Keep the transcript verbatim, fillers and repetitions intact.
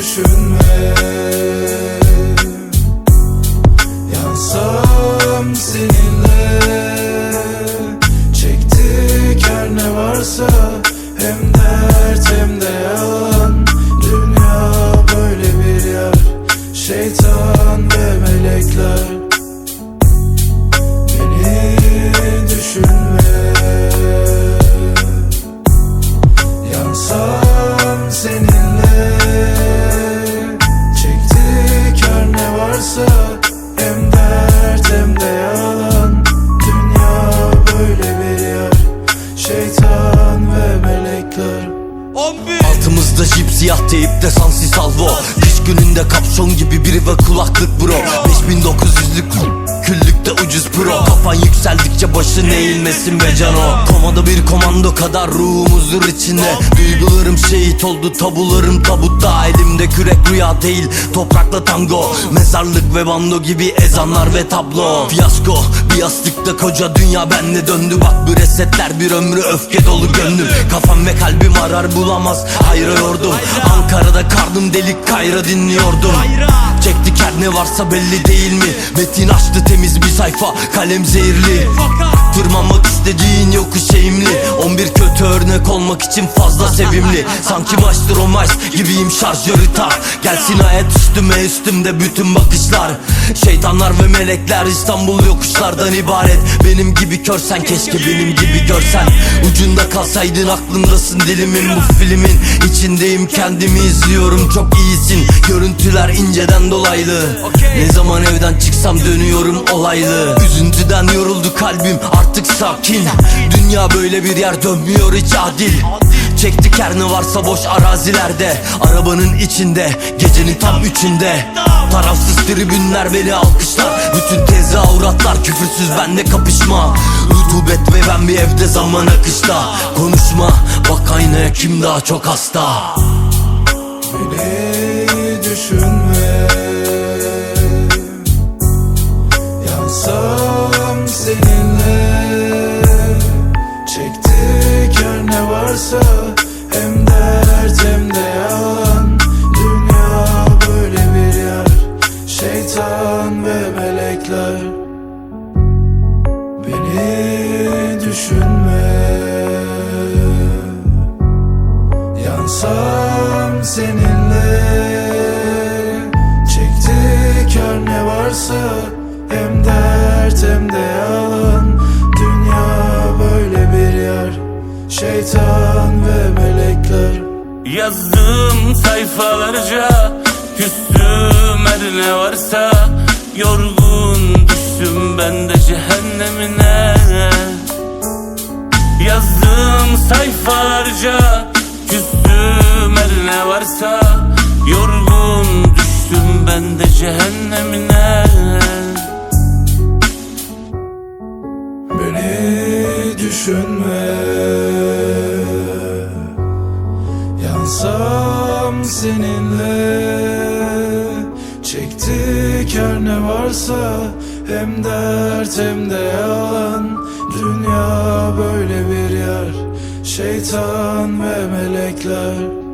düşünme. Yansam seninle, çektik her ne varsa, hem dert hem de yalan. Dünya böyle bir yer, şeytan ve melekler. Beni düşünme. Yansam seninle, çektik her ne varsa, hem dert hem de yalan. Dünya böyle bir yer, şeytan ve melekler. Altımızda jip, siyah teyipte sansi salvo. Kış gününde kapşon gibi biri ve kulaklık bro. Beş bin dokuz yüzlük küllükte ucuz pro. Kafan yükseldikçe başın eğilmesin be cano. Komada bir komando kadar ruhum huzur içinde. Duygularım şehit oldu, tabularım tabutta. Elimde kürek rüya değil, toprakla tango. Mezarlık ve bando gibi ezanlar ve tablo. Fiyasko bir yastıkta koca dünya benle döndü. Bak bu resetler bir ömrü öfke dolu gönlüm. Kafam ve kalbim arar bulamaz, hayra yordum. Ankara'da karnım delik, Kayra dinliyordum. Çektik her ne varsa belli değil mi? Metin açtı temiz bir sayfa, kalem zehirli. Tırmanmak istediğin yokuş eğimli. on bir kötü örnek olmak için fazla sevimli. Sanki maçtır o maç gibiyim, şarjörü tak. Gelsin hayat üstüme, üstümde bütün bakışlar. Şeytanlar ve melekler İstanbul yokuşlardan ibaret. Benim gibi körsen keşke benim gibi görsen. Ucunda kalsaydın aklımdasın dilimin. Bu filmin içindeyim, kendimi izliyorum, çok iyisin. Görüntüler inceden dolaylı. Ne zaman evden çıksam dönüyorum olaylı. Üzüntüden yoruldu kalbim, artık sakin. Dünya böyle bir yer, dönmüyor hiç adil. Çektik her ne varsa boş arazilerde. Arabanın içinde, gecenin tam üçünde. Tarafsız tribünler beni alkışlar. Bütün tezahüratlar küfürsüz, benle kapışma. Rutubet ve ben bir evde, zaman akışta. Konuşma, bak aynaya kim daha çok hasta. Beni düşünme. Yansam seninle, çektik her ne varsa, hem dert hem de yalan. Dünya böyle bir yer, şeytan ve melekler. Beni düşünme. Yansam seninle, çektik her ne varsa, hem dert hem de yalan. Dünya böyle bir yer, şeytan ve melekler. Yazdım sayfalarca, küstüm her ne varsa. Yorgun düştüm ben de cehennemine. Yazdım sayfalarca, küstüm her ne varsa. Yorgun düştüm ben de cehennemine. Beni düşünme. Yansam seninle, çektik her ne varsa, hem dert hem de yalan. Dünya böyle bir yer, şeytan ve melekler.